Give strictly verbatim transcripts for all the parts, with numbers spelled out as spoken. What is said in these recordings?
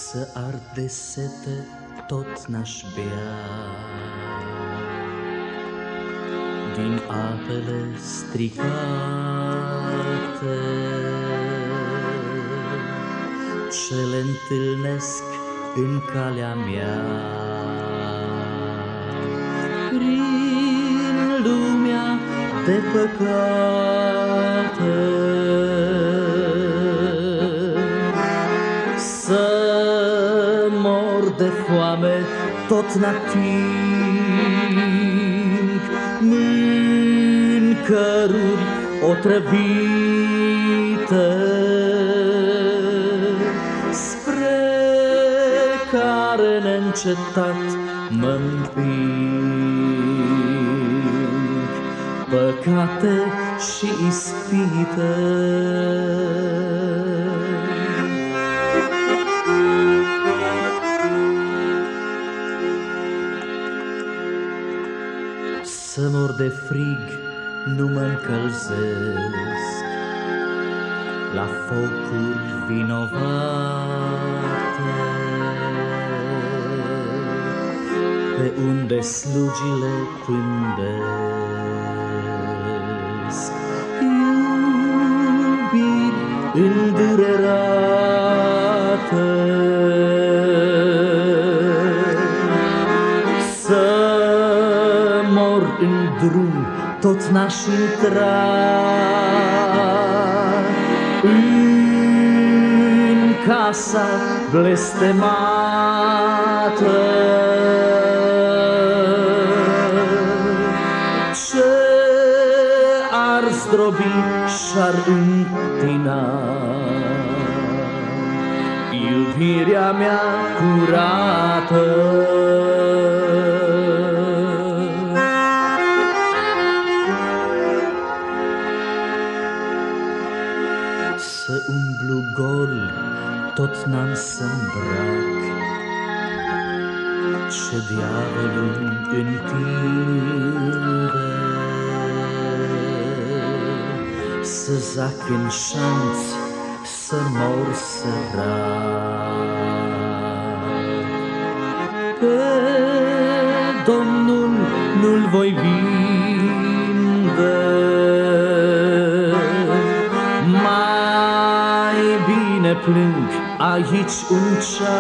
Să ard de sete tot n-aș bea din apele stricate ce le întâlnesc în calea mea. Prin lumea de păcate să mor de foame tot n-ating mâncăruri otrăvite spre care neîncetat mă împing păcate și ispite. Să mor de frig nu mă încălzesc la focuri vinovate pe unde slugile pândesc iubiri îndurerate. În drum tot n-aș intra în casa blestemată ce ar zdrobi și-ar întina iubirea mea curată. Să umblu gol, tot n-am să-mbrac ce diavolul întinde, să zac în șanț, să mor sărac. Pe Domnul nu-l voi vinde, bine plâng aici un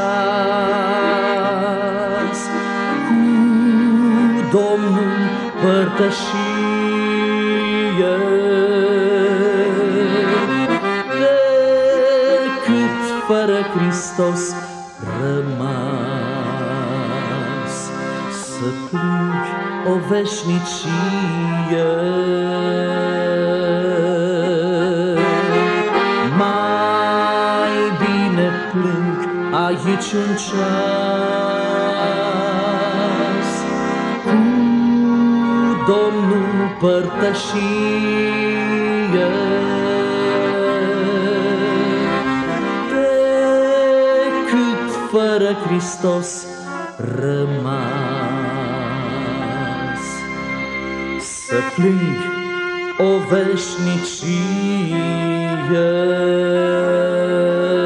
ceas cu Domnul părtășie decât fără Hristos rămas să plâng o veșnicie. Plâng aici un ceas cu Domnul părtășie decât fără Hristos rămas să plâng o veșnicie.